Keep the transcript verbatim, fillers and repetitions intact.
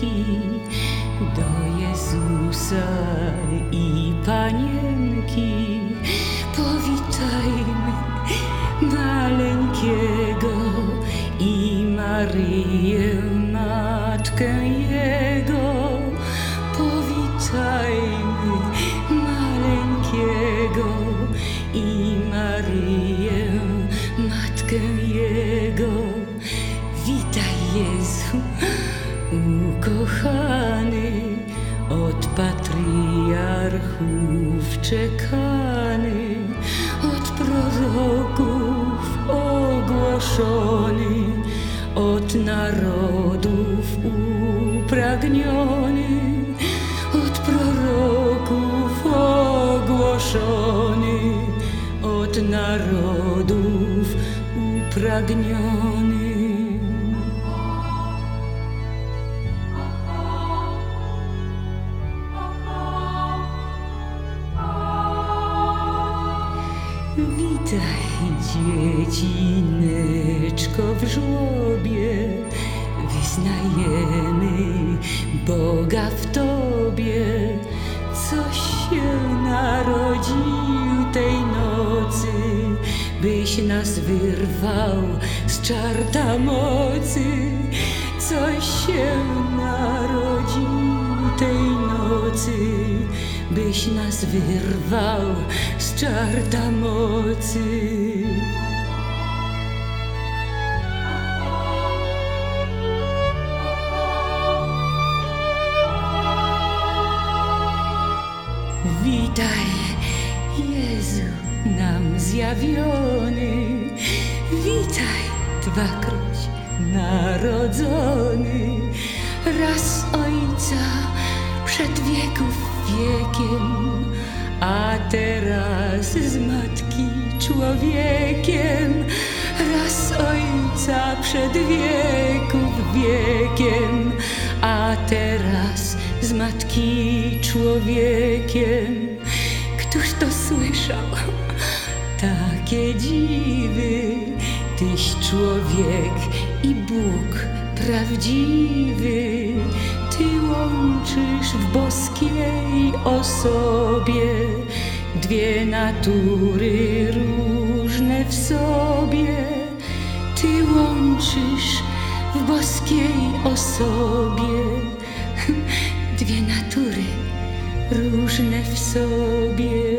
Panienki do Jezusa i Panienki. Powitajmy maleńkiego i Maryję, Matkę Jego. Powitajmy maleńkiego i Maryję, Matkę Jego. Witaj, Jezu, ukochany, od patriarchów czekany, od proroków ogłoszony, od narodów upragniony, od proroków ogłoszony, od narodów upragniony. Witaj, dziecineczko w żłobie, wyznajemy Boga w Tobie. Coś się narodził tej nocy, byś nas wyrwał z czarta mocy. Coś się narodził tej nocy, byś nas wyrwał z czarta mocy. Witaj, Jezu nam zjawiony, witaj, dwakroć narodzony, raz Ojca przed wieków wiekiem, a teraz z Matki człowiekiem. Raz Ojca przed wieków wiekiem, a teraz z Matki człowiekiem. Któż to słyszał? Takie dziwy, Tyś człowiek i Bóg prawdziwy. Ty łączysz w boskiej osobie dwie natury różne w sobie. Ty łączysz w boskiej osobie dwie natury różne w sobie.